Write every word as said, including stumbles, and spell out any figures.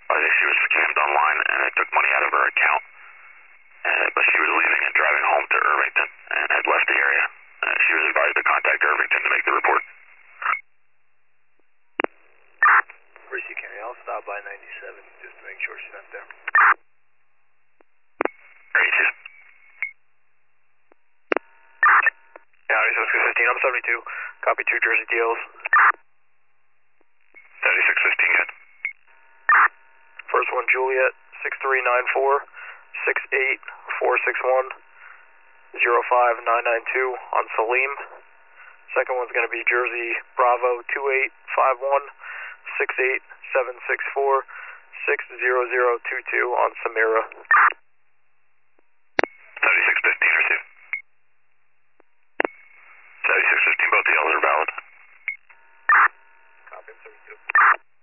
I think she was scammed online and it took money out of her account. Uh, but she was leaving and driving home to Irvington and had left the area. Uh, she was advised to contact Irvington to make the report. Receive County, I'll stop by ninety-seven just to make sure she's not there. Great, yeah. County six fifteen, I'm seventy-two. Copy two Jersey deals. seventy-six fifteen, good. First one, Juliet, six three nine four, six eight four six one, zero five nine nine two on Salim. Second one's going to be Jersey Bravo two eight five one, six eight seven six four, six zero zero two two on Samira. seventy-six fifteen, receive. seventy-six fifteen, both deals are valid. Copy, seventy-two.